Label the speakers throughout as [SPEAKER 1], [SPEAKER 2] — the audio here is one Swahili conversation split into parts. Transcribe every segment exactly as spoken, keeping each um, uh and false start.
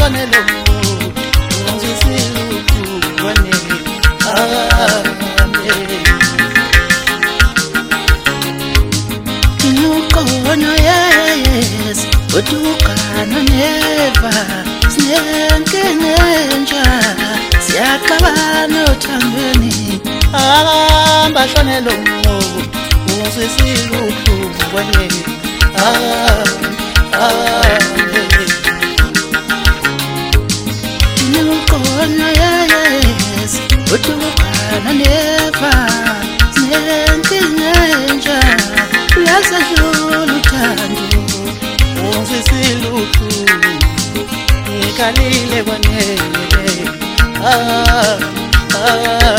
[SPEAKER 1] sonelo ungisilu wane ame inukono yes utukana neva sinenkenenja siyakabana uthandweni amba sonelo ungisilu wane ame inukono yes utukana neva sinenkenenja uyasahulu thando ungisiluku ngikalile kwanele ah ah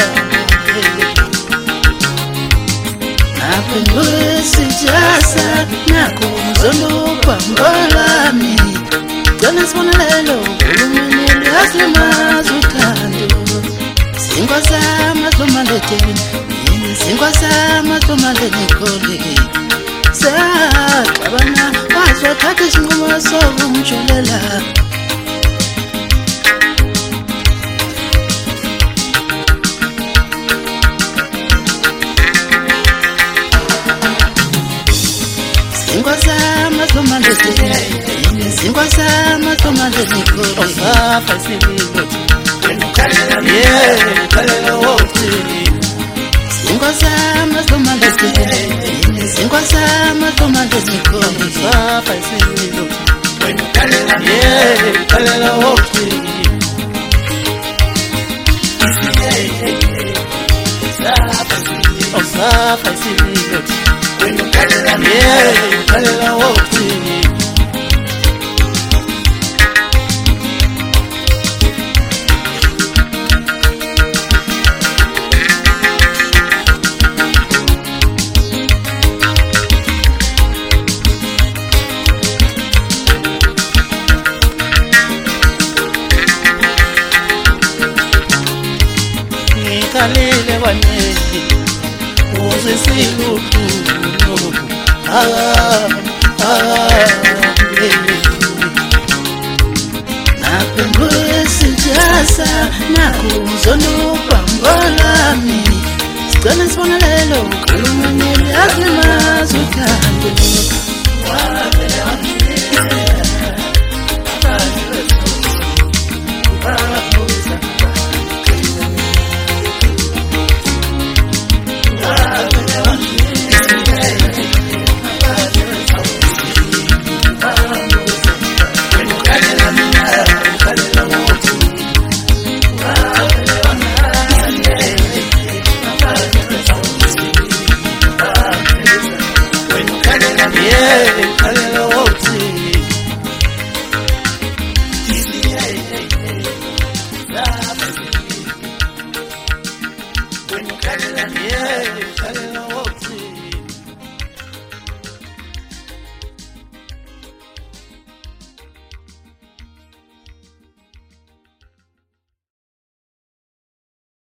[SPEAKER 1] napendwesijasa nakuzolupa mbolami gcona sibonelelo ulumini luyasimaza uthando singwa samazomaleteni singwa samazomalenekole Sabana wazothatha isinqumo sokumjulela Singwa sama somalete Singwa sama somalete Osafa sibilo Yeah, kalela wote Singwa sama somalete Singwa sama somalete Osafa sibilo Yeah, kalela wote Osafa sibilo Yeah, kalela wote Kalile wanezi uzisiluku ah ah napendwesijasa nakuzolupa mbolami sigcona sibonelelo kalumanyeli yasimaza uthando Yeah.